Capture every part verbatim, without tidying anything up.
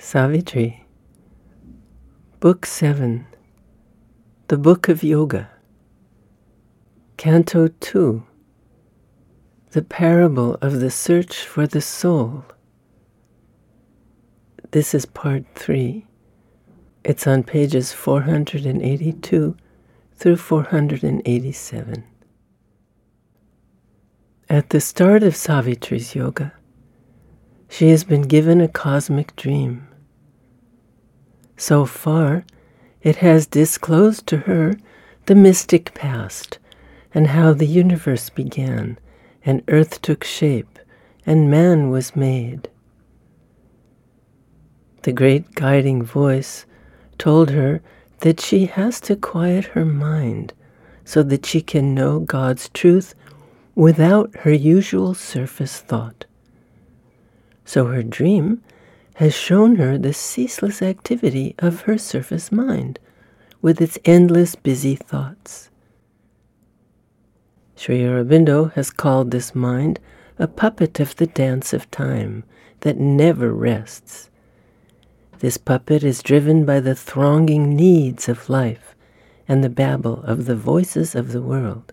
Savitri, Book seven, The Book of Yoga, Canto two, The Parable of the Search for the Soul. This is part three. It's on pages four hundred eighty-two through four hundred eighty-seven. At the start of Savitri's yoga, she has been given a cosmic dream. So far, it has disclosed to her the mystic past and how the universe began and earth took shape and man was made. The great guiding voice told her that she has to quiet her mind so that she can know God's truth without her usual surface thought. So her dream has shown her the ceaseless activity of her surface mind with its endless busy thoughts. Sri Aurobindo has called this mind a puppet of the dance of time that never rests. This puppet is driven by the thronging needs of life and the babble of the voices of the world.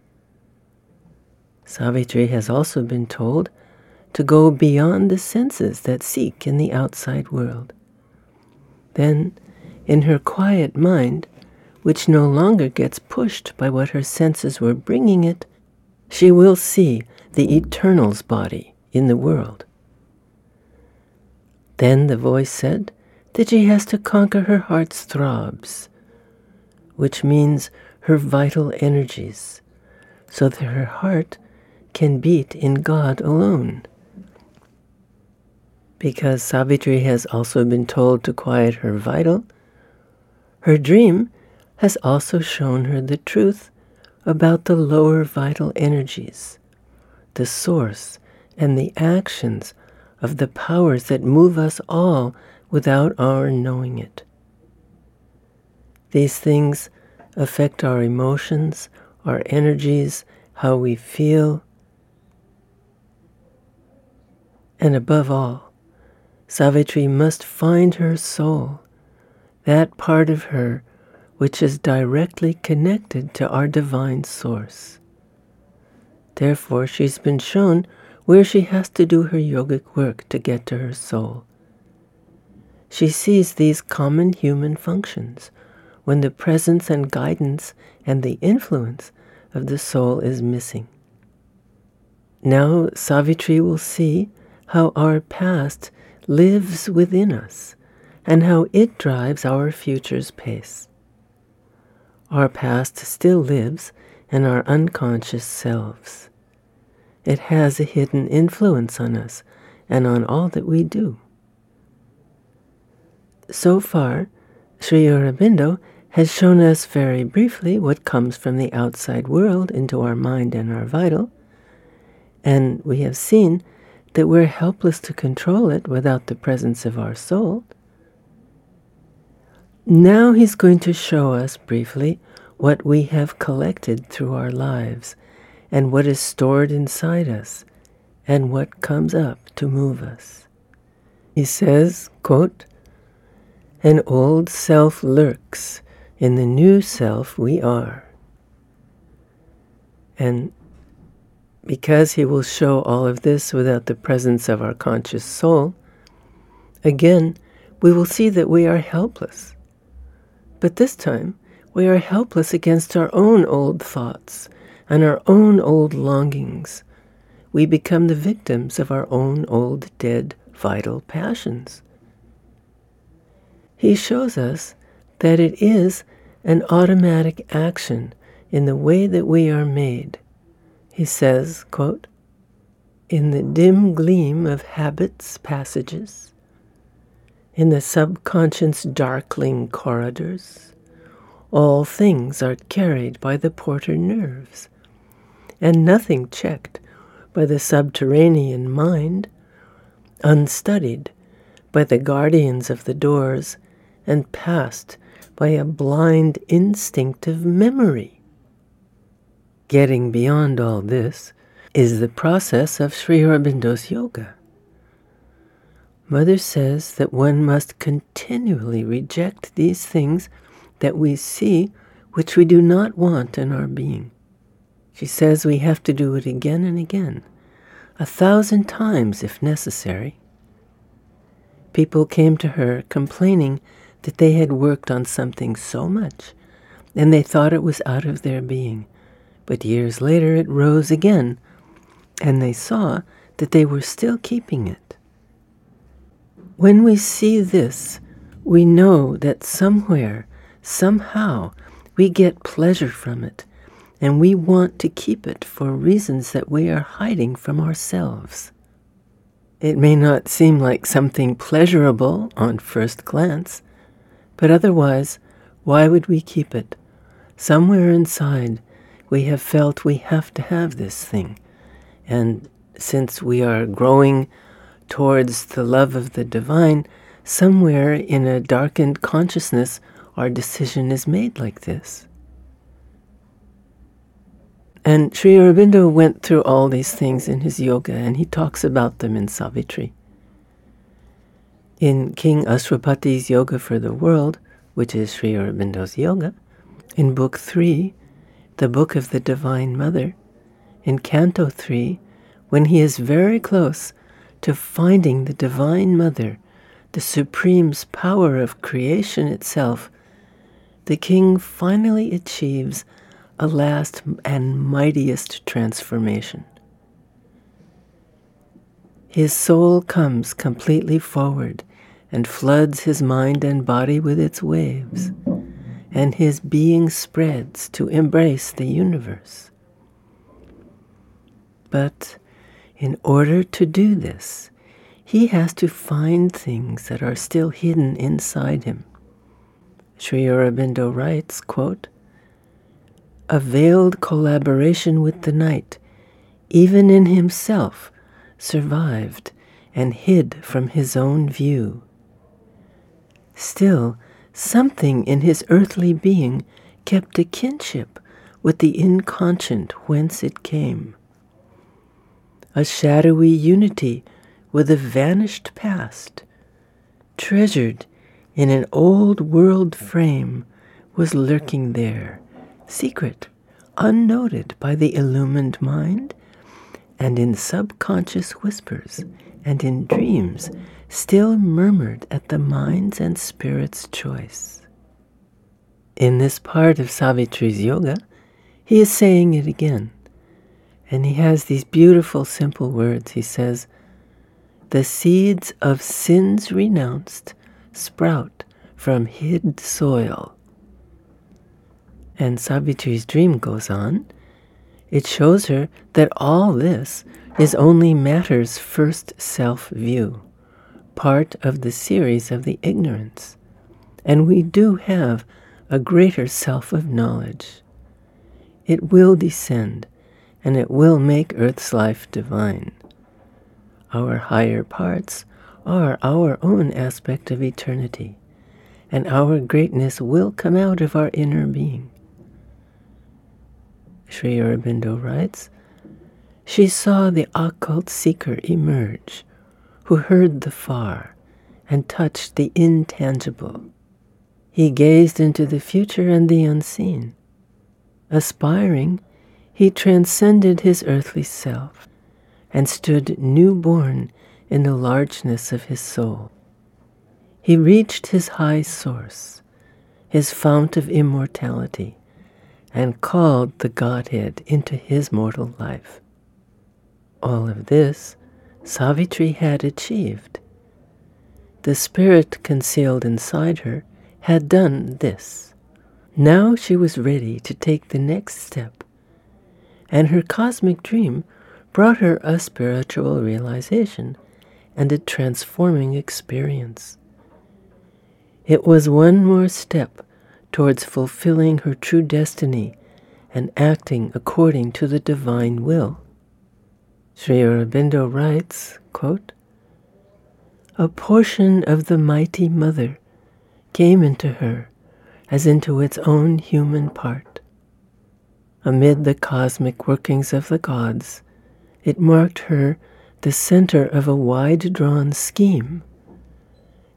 Savitri has also been told to go beyond the senses that seek in the outside world. Then, in her quiet mind, which no longer gets pushed by what her senses were bringing it, she will see the Eternal's body in the world. Then the voice said that she has to conquer her heart's throbs, which means her vital energies, so that her heart can beat in God alone. Because Savitri has also been told to quiet her vital, her dream has also shown her the truth about the lower vital energies, the source and the actions of the powers that move us all without our knowing it. These things affect our emotions, our energies, how we feel, and above all, Savitri must find her soul, that part of her which is directly connected to our divine source. Therefore, she's been shown where she has to do her yogic work to get to her soul. She sees these common human functions when the presence and guidance and the influence of the soul is missing. Now, Savitri will see how our past lives within us, and how it drives our future's pace. Our past still lives in our unconscious selves. It has a hidden influence on us and on all that we do. So far, Sri Aurobindo has shown us very briefly what comes from the outside world into our mind and our vital, and we have seen that we're helpless to control it without the presence of our soul. Now he's going to show us briefly what we have collected through our lives and what is stored inside us and what comes up to move us. He says, quote, "An old self lurks in the new self we are." And because he will show all of this without the presence of our conscious soul, again, we will see that we are helpless. But this time, we are helpless against our own old thoughts and our own old longings. We become the victims of our own old, dead, vital passions. He shows us that it is an automatic action in the way that we are made. He says, quote, "In the dim gleam of habits' passages, in the subconscious darkling corridors, all things are carried by the porter nerves, and nothing checked by the subterranean mind, unstudied by the guardians of the doors, and passed by a blind instinctive memory." Getting beyond all this is the process of Sri Aurobindo's yoga. Mother says that one must continually reject these things that we see which we do not want in our being. She says we have to do it again and again, a thousand times if necessary. People came to her complaining that they had worked on something so much, and they thought it was out of their being. But years later it rose again, and they saw that they were still keeping it. When we see this, we know that somewhere, somehow, we get pleasure from it, and we want to keep it for reasons that we are hiding from ourselves. It may not seem like something pleasurable on first glance, but otherwise, why would we keep it? Somewhere inside, we have felt we have to have this thing, and since we are growing towards the love of the divine, somewhere in a darkened consciousness, our decision is made like this. And Sri Aurobindo went through all these things in his yoga, and he talks about them in Savitri. In King Ashwapati's Yoga for the World, which is Sri Aurobindo's yoga, in Book three, the Book of the Divine Mother, in Canto three, when he is very close to finding the Divine Mother, the Supreme's power of creation itself, the king finally achieves a last and mightiest transformation. His soul comes completely forward and floods his mind and body with its waves, and his being spreads to embrace the universe. But in order to do this, he has to find things that are still hidden inside him. Sri Aurobindo writes, quote, "A veiled collaboration with the night, even in himself, survived and hid from his own view. Still, something in his earthly being kept a kinship with the inconscient whence it came. A shadowy unity with a vanished past, treasured in an old world frame, was lurking there, secret, unnoted by the illumined mind, and in subconscious whispers and in dreams still murmured at the mind's and spirit's choice." In this part of Savitri's yoga, he is saying it again, and he has these beautiful simple words. He says, "The seeds of sins renounced sprout from hid soil." And Savitri's dream goes on. It shows her that all this is only matter's first self-view, part of the series of the ignorance. And we do have a greater self of knowledge. It will descend, and it will make Earth's life divine. Our higher parts are our own aspect of eternity, and our greatness will come out of our inner being. Sri Aurobindo writes, "She saw the occult seeker emerge, who heard the far and touched the intangible. He gazed into the future and the unseen. Aspiring, he transcended his earthly self and stood newborn in the largeness of his soul. He reached his high source, his fount of immortality, and called the Godhead into his mortal life. All of this Savitri had achieved. The spirit concealed inside her had done this. Now she was ready to take the next step, and her cosmic dream brought her a spiritual realization and a transforming experience. It was one more step towards fulfilling her true destiny and acting according to the divine will. Sri Aurobindo writes, quote, "A portion of the mighty mother came into her as into its own human part. Amid the cosmic workings of the gods, it marked her the center of a wide-drawn scheme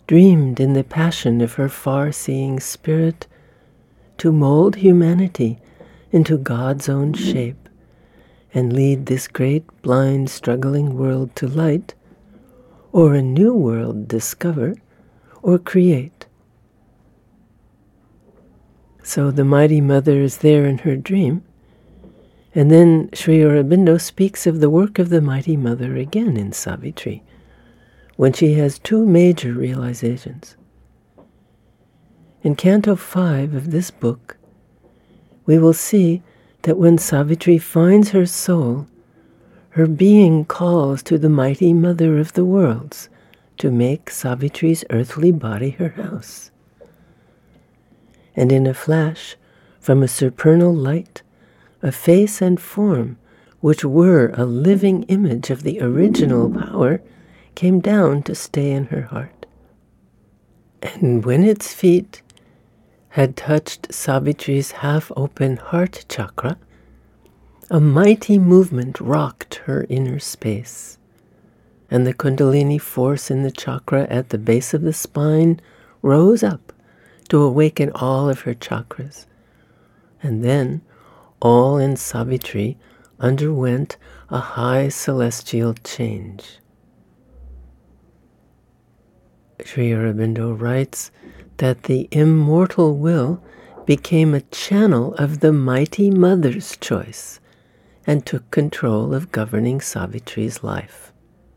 dreamed in the passion of her far-seeing spirit to mold humanity into God's own shape and lead this great, blind, struggling world to light, or a new world discover or create. So the Mighty Mother is there in her dream, and then Sri Aurobindo speaks of the work of the Mighty Mother again in Savitri, when she has two major realizations. In Canto five of this book, we will see that when Savitri finds her soul, her being calls to the Mighty Mother of the worlds to make Savitri's earthly body her house. And in a flash, from a supernal light, a face and form which were a living image of the original power came down to stay in her heart. And when its feet had touched Savitri's half-open heart chakra, a mighty movement rocked her inner space, and the Kundalini force in the chakra at the base of the spine rose up to awaken all of her chakras. And then all in Savitri underwent a high celestial change. Sri Aurobindo writes that the immortal will became a channel of the Mighty Mother's choice and took control of governing Savitri's life.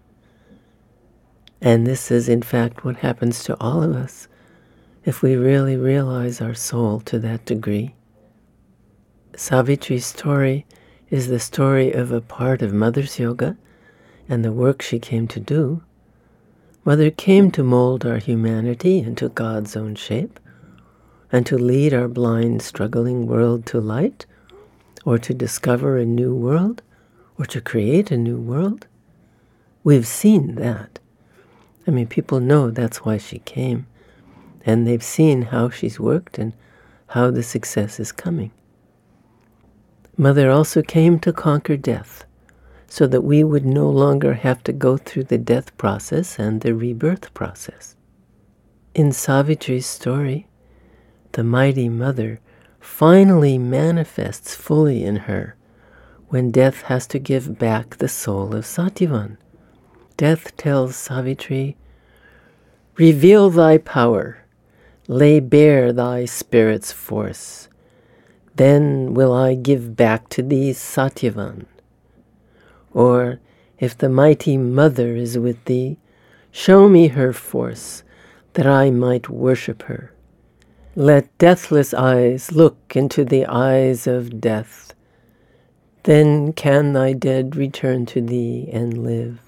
And this is in fact what happens to all of us if we really realize our soul to that degree. Savitri's story is the story of a part of Mother's yoga and the work she came to do. Mother came to mold our humanity into God's own shape and to lead our blind, struggling world to light, or to discover a new world, or to create a new world. We've seen that. I mean, people know that's why she came, and they've seen how she's worked and how the success is coming. Mother also came to conquer death, so that we would no longer have to go through the death process and the rebirth process. In Savitri's story, the Mighty Mother finally manifests fully in her when death has to give back the soul of Satyavan. Death tells Savitri, "Reveal thy power, lay bare thy spirit's force, then will I give back to thee Satyavan." Or, if the Mighty Mother is with thee, show me her force, that I might worship her. Let deathless eyes look into the eyes of death. Then can thy dead return to thee and live.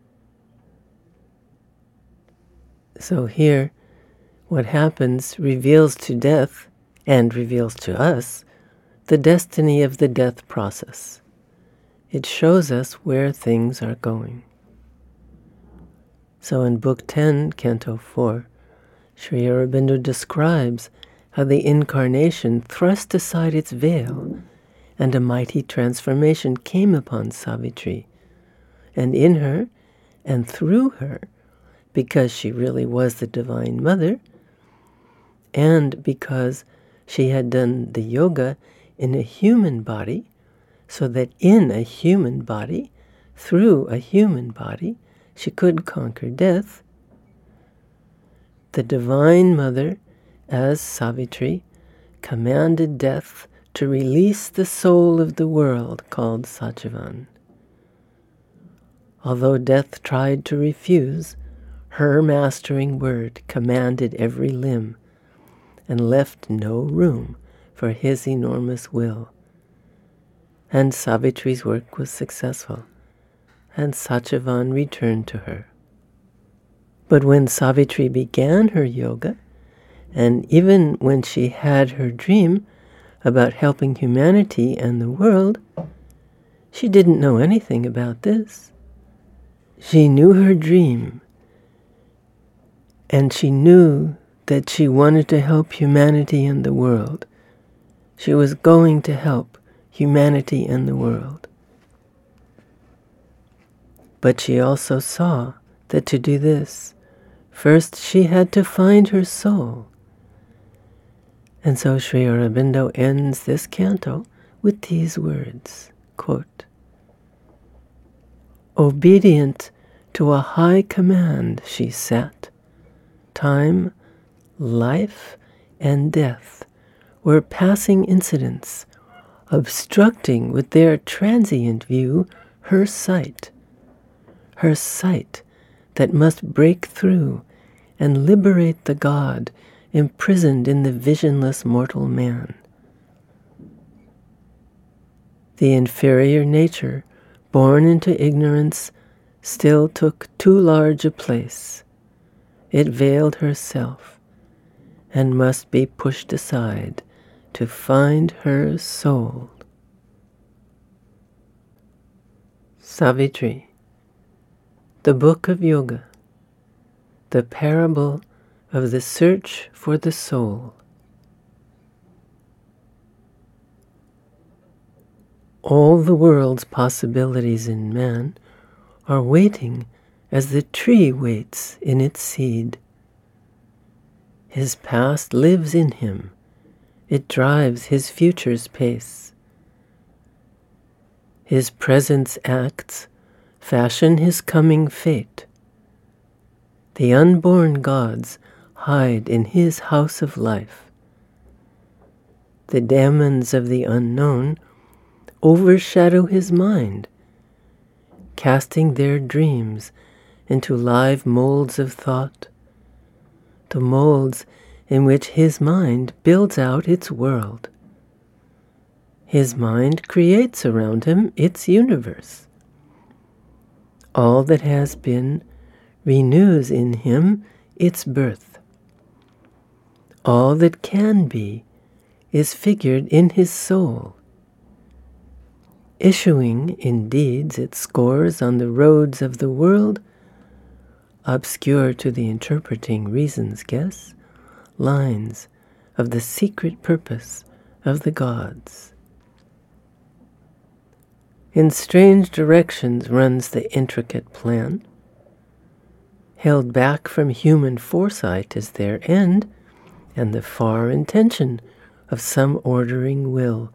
So here, what happens reveals to death, and reveals to us, the destiny of the death process. It shows us where things are going. So in Book ten, Canto four, Sri Aurobindo describes how the incarnation thrust aside its veil and a mighty transformation came upon Savitri. And in her, and through her, because she really was the Divine Mother, and because she had done the yoga in a human body, so that in a human body, through a human body, she could conquer death, the Divine Mother, as Savitri, commanded death to release the soul of the world called Satyavan. Although death tried to refuse, her mastering word commanded every limb and left no room for his enormous will. And Savitri's work was successful, and Satyavan returned to her. But when Savitri began her yoga, and even when she had her dream about helping humanity and the world, she didn't know anything about this. She knew her dream, and she knew that she wanted to help humanity and the world. She was going to help humanity and the world. But she also saw that to do this, First she had to find her soul. And so Sri Aurobindo ends this canto with these words, quote, "Obedient to a high command she sat. Time, life, and death were passing incidents, obstructing with their transient view her sight, her sight that must break through and liberate the God imprisoned in the visionless mortal man. The inferior nature, born into ignorance, still took too large a place. It veiled herself and must be pushed aside to find her soul." Savitri, the Book of Yoga, the parable of the search for the soul. All the world's possibilities in man are waiting as the tree waits in its seed. His past lives in him. It drives his future's pace. His present's acts fashion his coming fate. The unborn gods hide in his house of life. The demons of the unknown overshadow his mind, casting their dreams into live molds of thought, the molds in which his mind builds out its world. His mind creates around him its universe. All that has been renews in him its birth. All that can be is figured in his soul. Issuing in deeds it scores on the roads of the world, obscure to the interpreting reason's guess, lines of the secret purpose of the gods. In strange directions runs the intricate plan. Held back from human foresight is their end, and the far intention of some ordering will,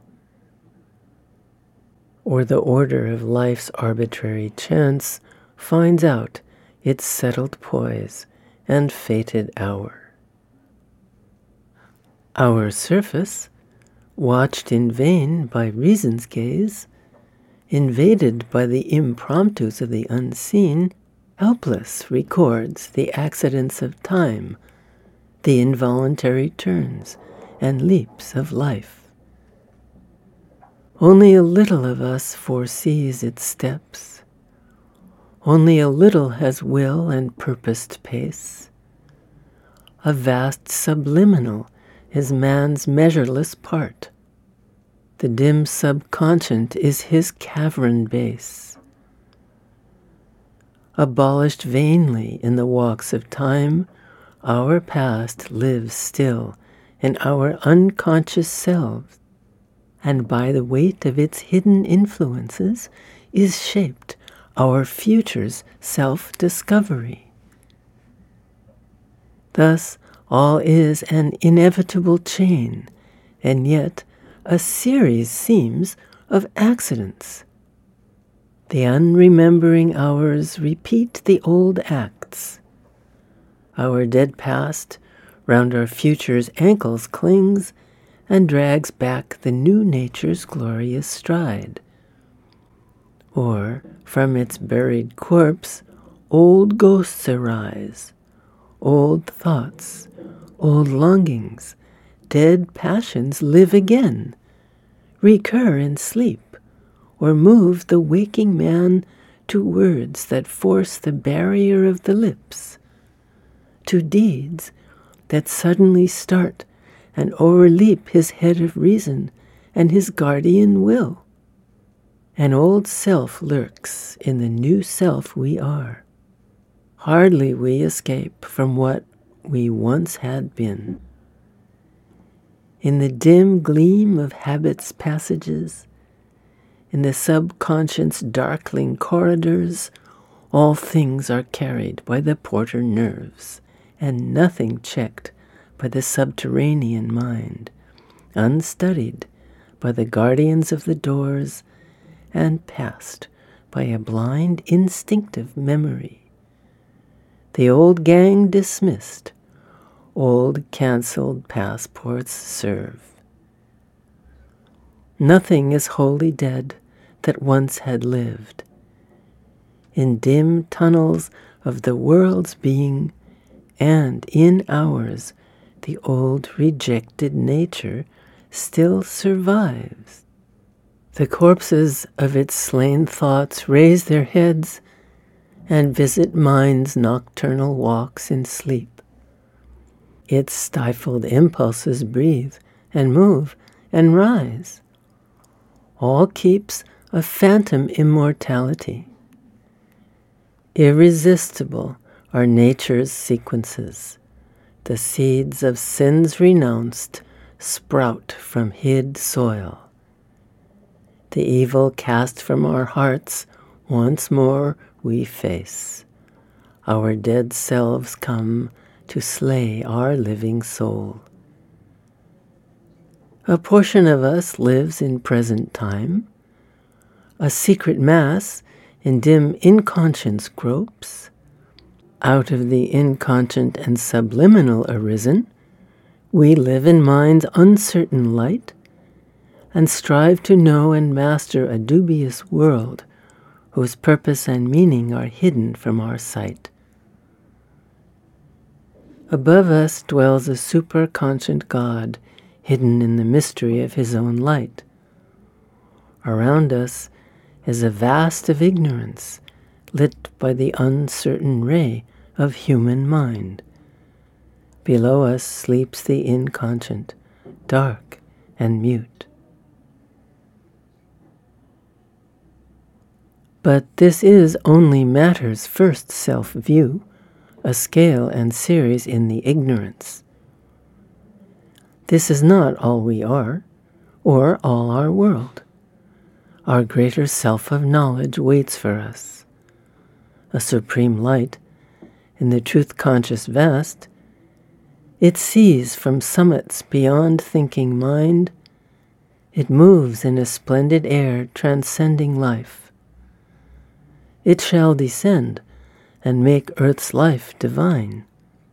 or the order of life's arbitrary chance finds out its settled poise and fated hour. Our surface, watched in vain by reason's gaze, invaded by the impromptus of the unseen, helpless records the accidents of time, the involuntary turns and leaps of life. Only a little of us foresees its steps. Only a little has will and purposed pace. A vast subliminal is man's measureless part. The dim subconscient is his cavern base. Abolished vainly in the walks of time, our past lives still in our unconscious selves, and by the weight of its hidden influences is shaped our future's self-discovery. Thus, all is an inevitable chain, and yet a series seems of accidents. The unremembering hours repeat the old acts. Our dead past round our future's ankles clings and drags back the new nature's glorious stride. Or, from its buried corpse, old ghosts arise, old thoughts, old longings, dead passions live again, recur in sleep, or move the waking man to words that force the barrier of the lips, to deeds that suddenly start and overleap his head of reason and his guardian will. An old self lurks in the new self we are. Hardly we escape from what we once had been. In the dim gleam of habit's passages, in the subconscious darkling corridors, all things are carried by the porter nerves and nothing checked by the subterranean mind, unstudied by the guardians of the doors, and passed by a blind instinctive memory. The old gang dismissed, old cancelled passports serve. Nothing is wholly dead that once had lived. In dim tunnels of the world's being, and in ours, the old rejected nature still survives. The corpses of its slain thoughts raise their heads and visit mind's nocturnal walks in sleep. Its stifled impulses breathe and move and rise. All keeps a phantom immortality. Irresistible are nature's sequences. The seeds of sins renounced sprout from hid soil. The evil cast from our hearts once more we face. Our dead selves come to slay our living soul. A portion of us lives in present time. A secret mass in dim inconscience gropes. Out of the inconscient and subliminal arisen, we live in mind's uncertain light and strive to know and master a dubious world whose purpose and meaning are hidden from our sight. Above us dwells a superconscient God, hidden in the mystery of his own light. Around us is a vast of ignorance, lit by the uncertain ray of human mind. Below us sleeps the inconscient, dark and mute. But this is only matter's first self-view, a scale and series in the ignorance. This is not all we are, or all our world. Our greater self of knowledge waits for us. A supreme light, in the truth-conscious vast, it sees from summits beyond thinking mind. It moves in a splendid air transcending life. It shall descend and make earth's life divine.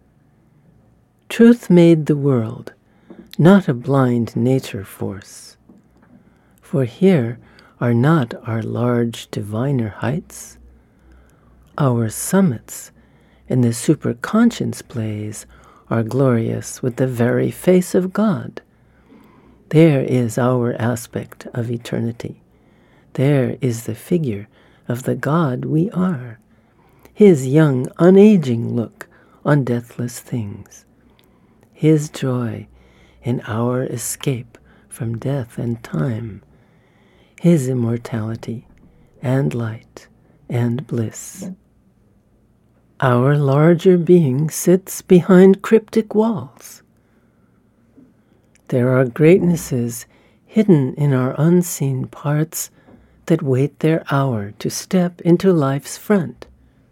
Truth made the world, not a blind nature force. For here are not our large diviner heights. Our summits in the superconscience blaze are glorious with the very face of God. There is our aspect of eternity. There is the figure of the God we are, his young, unaging look on deathless things, his joy in our escape from death and time, his immortality and light and bliss. Our larger being sits behind cryptic walls. There are greatnesses hidden in our unseen parts that wait their hour to step into life's front.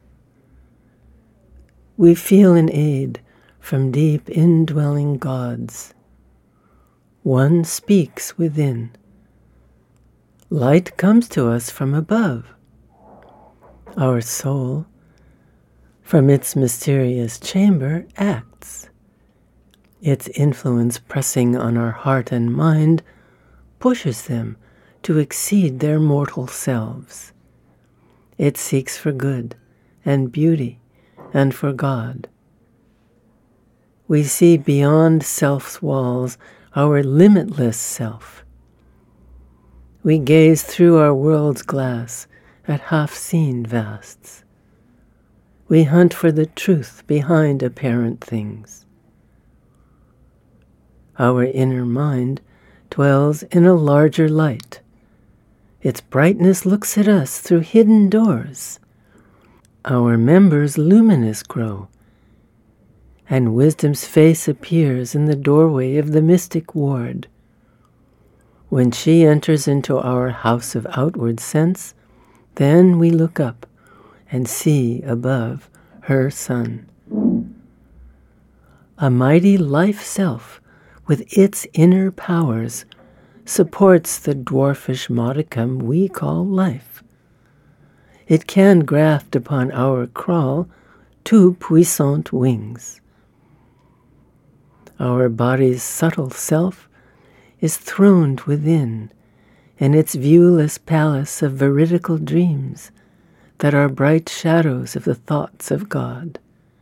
We feel an aid from deep indwelling gods. One speaks within. Light comes to us from above. Our soul, from its mysterious chamber, acts. Its influence pressing on our heart and mind pushes them to exceed their mortal selves. It seeks for good and beauty and for God. We see beyond self's walls our limitless self. We gaze through our world's glass at half-seen vasts. We hunt for the truth behind apparent things. Our inner mind dwells in a larger light. Its brightness looks at us through hidden doors. Our members luminous grow, and wisdom's face appears in the doorway of the mystic ward. When she enters into our house of outward sense, then we look up and see above her sun. A mighty life self with its inner powers supports the dwarfish modicum we call life. It can graft upon our crawl two puissant wings. Our body's subtle self is throned within, in its viewless palace of veridical dreams that are bright shadows of the thoughts of God.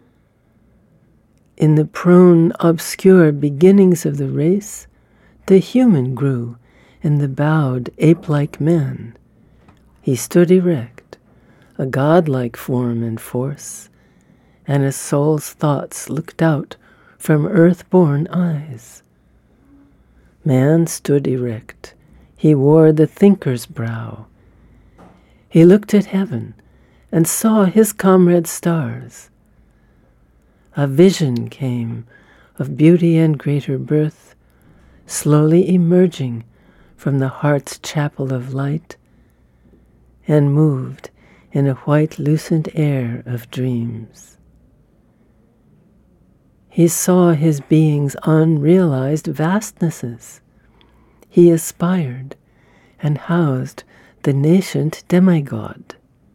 In the prone, obscure beginnings of the race, the human grew in the bowed, ape-like man. He stood erect, a godlike form and force, and his soul's thoughts looked out from earth-born eyes. Man stood erect. He wore the thinker's brow. He looked at heaven and saw his comrade stars. A vision came of beauty and greater birth, slowly emerging from the heart's chapel of light, and moved in a white lucent air of dreams. He saw his being's unrealized vastnesses. He aspired and housed the nascent demigod.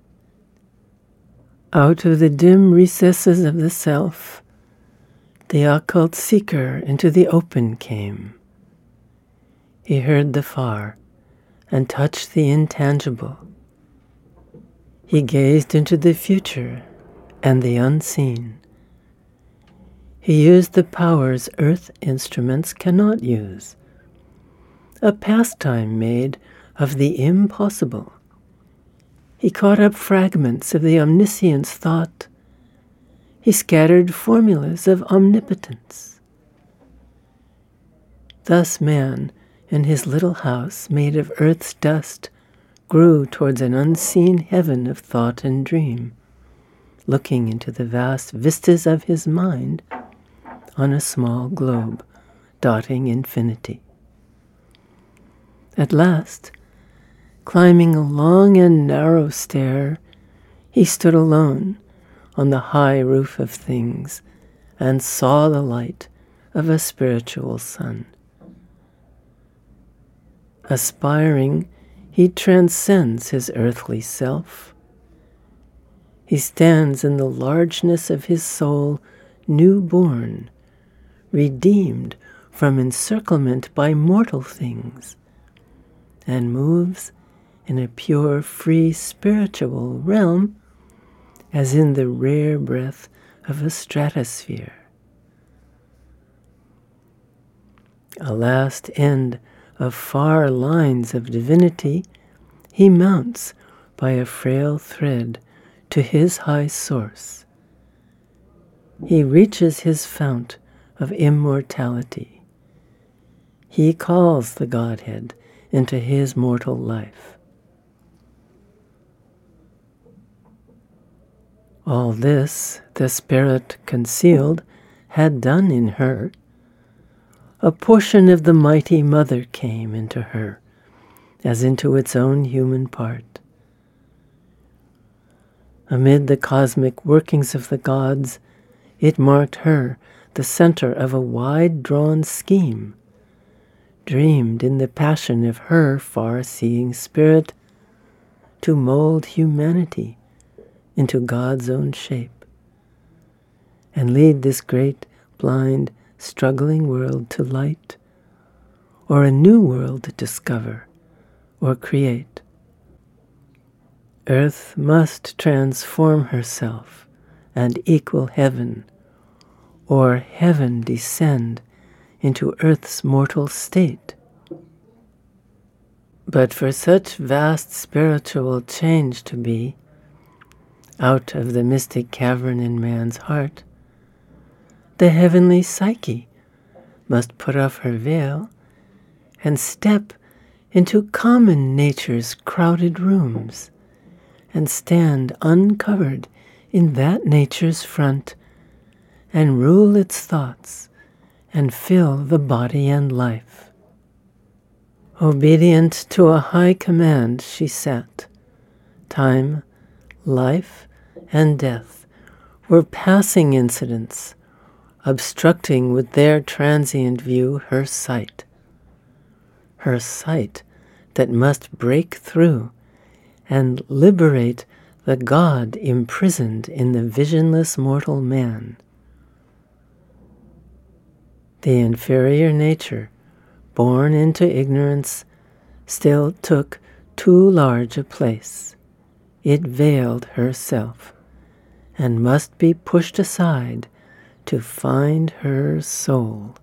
Out of the dim recesses of the self, the occult seeker into the open came. He heard the far and touched the intangible. He gazed into the future and the unseen. He used the powers earth instruments cannot use, a pastime made of the impossible. He caught up fragments of the omniscient's thought. He scattered formulas of omnipotence. Thus man, in his little house made of earth's dust, grew towards an unseen heaven of thought and dream, looking into the vast vistas of his mind on a small globe dotting infinity. At last, climbing a long and narrow stair, he stood alone on the high roof of things and saw the light of a spiritual sun. Aspiring, he transcends his earthly self. He stands in the largeness of his soul, newborn, redeemed from encirclement by mortal things, and moves in a pure, free spiritual realm as in the rare breath of a stratosphere. A last end of far lines of divinity, he mounts by a frail thread to his high source. He reaches his fount of immortality. He calls the Godhead into his mortal life. All this the Spirit concealed had done in her. A portion of the mighty Mother came into her, as into its own human part. Amid the cosmic workings of the gods, it marked her the center of a wide-drawn scheme, dreamed in the passion of her far-seeing spirit to mold humanity into God's own shape, and lead this great, blind, struggling world to light, or a new world to discover or create. Earth must transform herself and equal heaven, or heaven descend into earth's mortal state. But for such vast spiritual change to be, out of the mystic cavern in man's heart, the heavenly psyche must put off her veil and step into common nature's crowded rooms and stand uncovered in that nature's front and rule its thoughts and fill the body and life. Obedient to a high command she sat. Time, life, and death were passing incidents obstructing with their transient view her sight. Her sight that must break through and liberate the God imprisoned in the visionless mortal man. The inferior nature, born into ignorance, still took too large a place. It veiled herself, and must be pushed aside to find her soul.